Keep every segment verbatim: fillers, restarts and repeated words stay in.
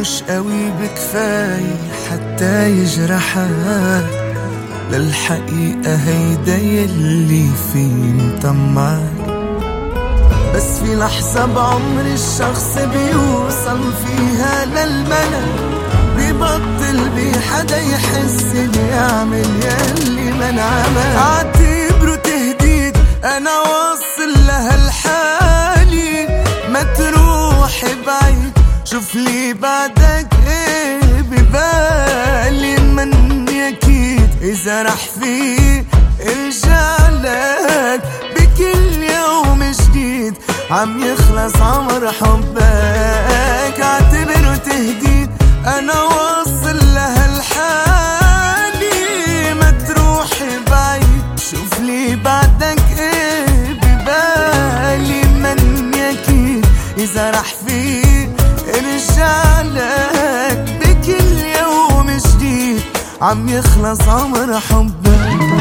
مش قوي بكفاية حتى يجرحك، للحقيقة هيدا يلي فيه مطمعك. بس في لحظة بعمر الشخص بيوصل فيها للملل، بيبطل بحدا يحس بيعمل يلي ما انعمل. اعتبره تهديد انا واصل لهالحالي، ما تروح بعيد شوف لي بعدك ايه ببالي. مني اكيد اذا رح فيه ارجع لك، بكل يوم جديد عم يخلص عمر حبك. اعتبره تهديد انا واصل لهالحالي، ما تروح بعيد شوف لي بعدك ايه ببالي. مني اكيد اذا رح فيه ارجع لك، بكل يوم جديد عم يخلص عمر حبك.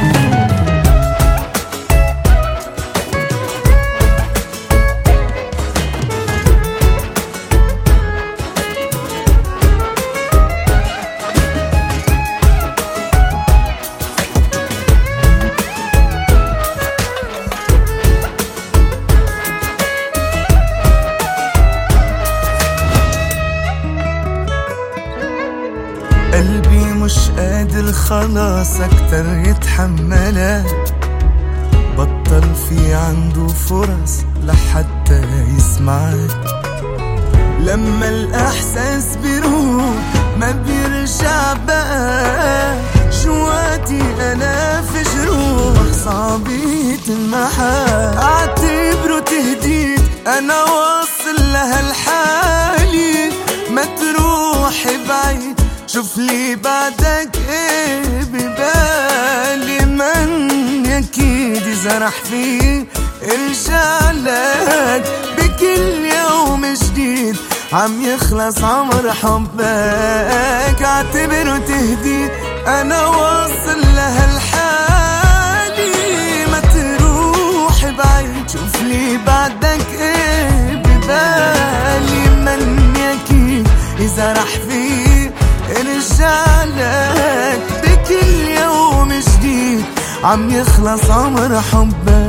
قلبي مش قادر خلاص اكتر يتحملك، بطل في عنده فرص لحتى يسمعك. لما الاحساس بيروح ما بيرجع بقى، جواتي انا في جروح صعب يتمحى. اعتبره تهديد انا واصل لهالحالي، ما تروح بعيد شوف لي بعدك ايه ببالي. مني اكيد اذا رح فيه ارجع لك، بكل يوم جديد عم يخلص عمر حبك. اعتبره تهديد انا واصل لهالحالي، ما تروح بعيد شوف لي بعدك ايه ببالي. مني اكيد اذا رح فيه ارجع لك، بكل يوم جديد عم يخلص عمر حبك.